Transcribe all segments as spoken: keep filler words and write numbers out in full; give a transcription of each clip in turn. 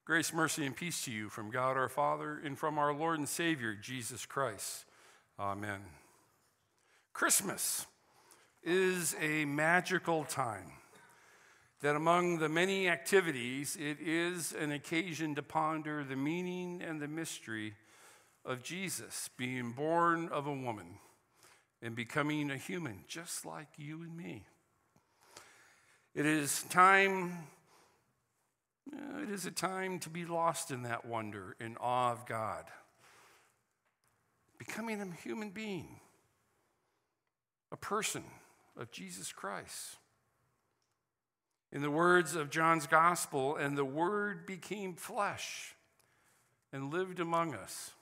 Grace, mercy, and peace to you from God our Father and from our Lord and Savior, Jesus Christ. Amen. Christmas is a magical time that among the many activities, it is an occasion to ponder the meaning and the mystery of Jesus being born of a woman and becoming a human just like you and me. It is time, it is a time to be lost in that wonder and awe of God, becoming a human being, a person of Jesus Christ. In the words of John's Gospel, and the Word became flesh and lived among us.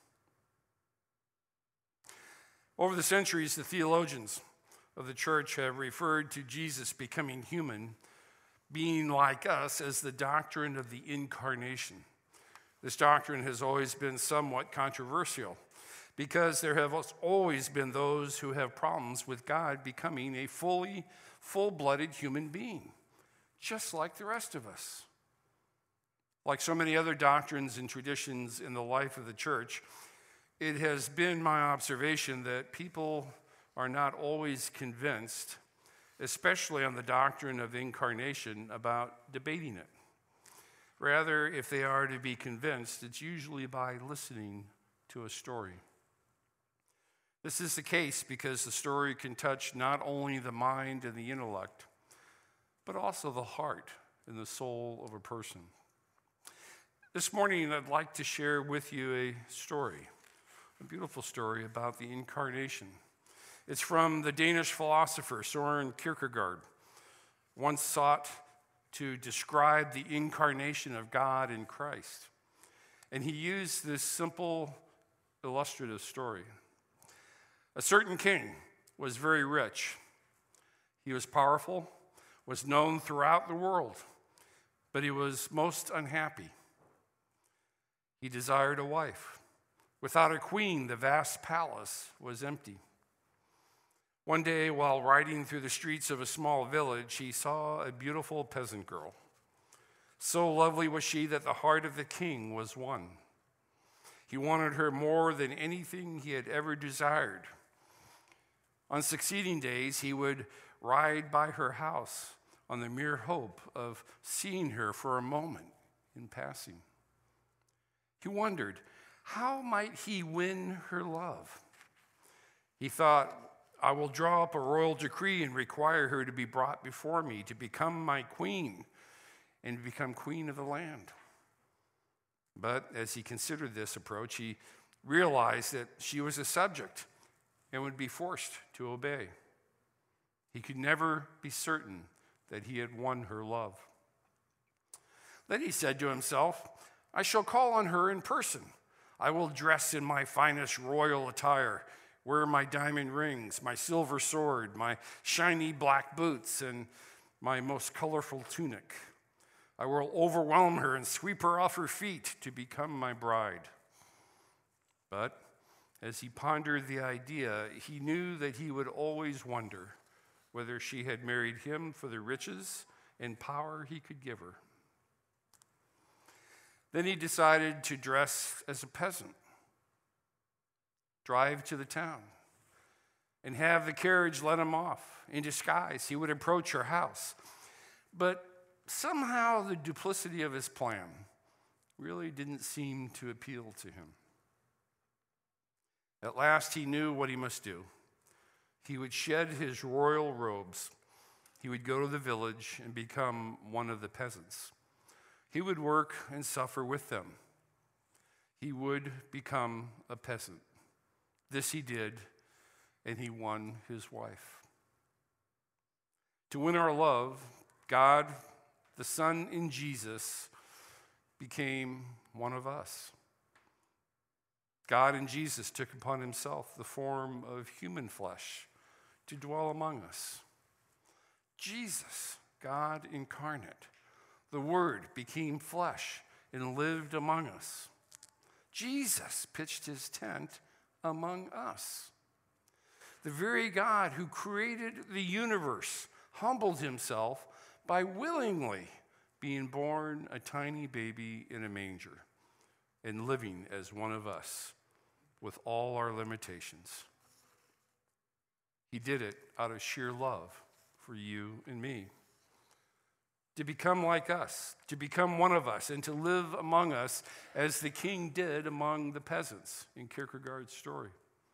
Over the centuries, the theologians of the church have referred to Jesus becoming human, being like us, as the doctrine of the incarnation. This doctrine has always been somewhat controversial because there have always been those who have problems with God becoming a fully, full-blooded human being, just like the rest of us. Like so many other doctrines and traditions in the life of the church, it has been my observation that people are not always convinced, especially on the doctrine of incarnation, about debating it. Rather, if they are to be convinced, it's usually by listening to a story. This is the case because the story can touch not only the mind and the intellect, but also the heart and the soul of a person. This morning, I'd like to share with you a story, a beautiful story about the incarnation. It's from the Danish philosopher Søren Kierkegaard, once sought to describe the incarnation of God in Christ. And he used this simple, illustrative story. A certain king was very rich. He was powerful, was known throughout the world, but he was most unhappy. He desired a wife. Without a queen, the vast palace was empty. One day, while riding through the streets of a small village, he saw a beautiful peasant girl. So lovely was she that the heart of the king was won. He wanted her more than anything he had ever desired. On succeeding days, he would ride by her house on the mere hope of seeing her for a moment in passing. He wondered, how might he win her love? He thought, I will draw up a royal decree and require her to be brought before me to become my queen and become queen of the land. But as he considered this approach, he realized that she was a subject and would be forced to obey. He could never be certain that he had won her love. Then he said to himself, I shall call on her in person. I will dress in my finest royal attire, wear my diamond rings, my silver sword, my shiny black boots, and my most colorful tunic. I will overwhelm her and sweep her off her feet to become my bride. But as he pondered the idea, he knew that he would always wonder whether she had married him for the riches and power he could give her. Then he decided to dress as a peasant, drive to the town, and have the carriage let him off. In disguise, he would approach her house. But somehow the duplicity of his plan really didn't seem to appeal to him. At last, he knew what he must do. He would shed his royal robes. He would go to the village and become one of the peasants. He would work and suffer with them. He would become a peasant. This he did, and he won his wife. To win our love, God, the Son in Jesus, became one of us. God in Jesus took upon himself the form of human flesh to dwell among us. Jesus, God incarnate, the Word became flesh and lived among us. Jesus pitched his tent among us. The very God who created the universe humbled himself by willingly being born a tiny baby in a manger and living as one of us with all our limitations. He did it out of sheer love for you and me. To become like us, to become one of us, and to live among us as the king did among the peasants in Kierkegaard's story.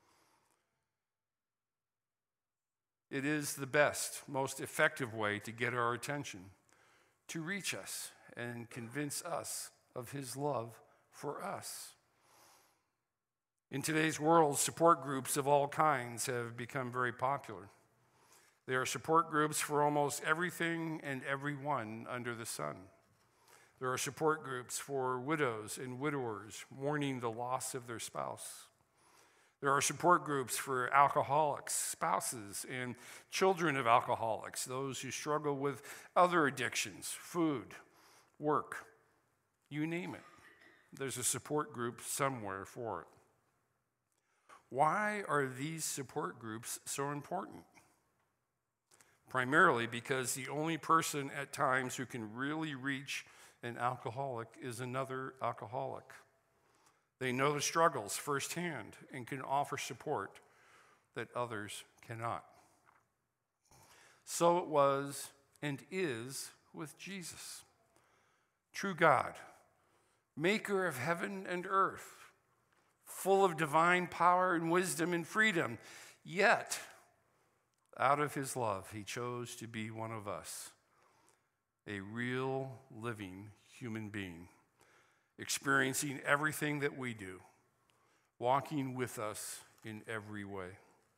It is the best, most effective way to get our attention, to reach us and convince us of his love for us. In today's world, support groups of all kinds have become very popular. There are support groups for almost everything and everyone under the sun. There are support groups for widows and widowers mourning the loss of their spouse. There are support groups for alcoholics, spouses, and children of alcoholics, those who struggle with other addictions, food, work, you name it. There's a support group somewhere for it. Why are these support groups so important? Primarily because the only person at times who can really reach an alcoholic is another alcoholic. They know the struggles firsthand and can offer support that others cannot. So it was and is with Jesus, true God, maker of heaven and earth, full of divine power and wisdom and freedom, yet out of his love, he chose to be one of us, a real, living human being, experiencing everything that we do, walking with us in every way.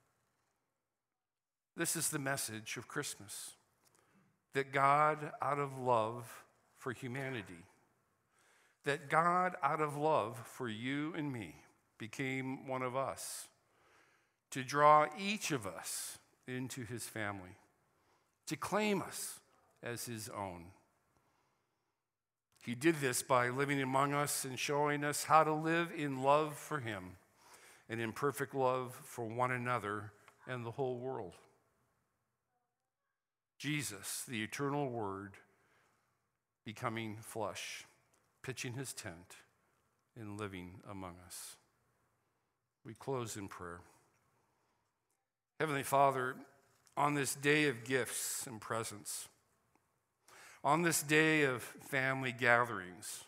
This is the message of Christmas, that God, out of love for humanity, that God, out of love for you and me, became one of us, to draw each of us into his family, to claim us as his own. He did this by living among us and showing us how to live in love for him and in perfect love for one another and the whole world. Jesus, the eternal Word, becoming flesh, pitching his tent and living among us. We close in prayer. Heavenly Father, on this day of gifts and presents, on this day of family gatherings,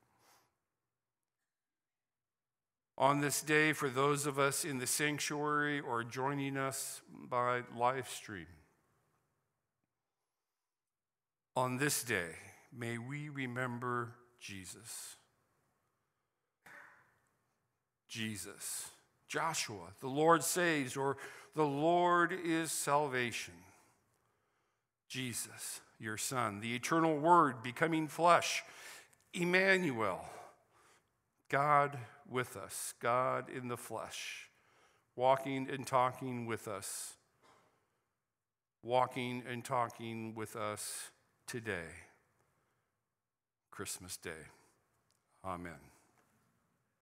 on this day for those of us in the sanctuary or joining us by live stream, on this day, may we remember Jesus. Jesus. Joshua, the Lord saves, or the Lord is salvation. Jesus, your Son, the eternal Word becoming flesh. Emmanuel, God with us, God in the flesh, walking and talking with us, walking and talking with us today, Christmas Day. Amen.